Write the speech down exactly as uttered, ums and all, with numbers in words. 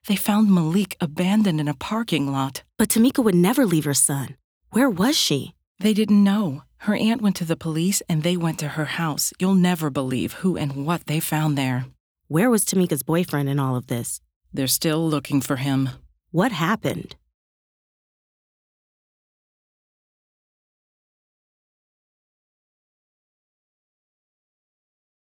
They found Malik abandoned in a parking lot. But Tamika would never leave her son. Where was she? They didn't know. Her aunt went to the police and they went to her house. You'll never believe who and what they found there. Where was Tamika's boyfriend in all of this? They're still looking for him. What happened?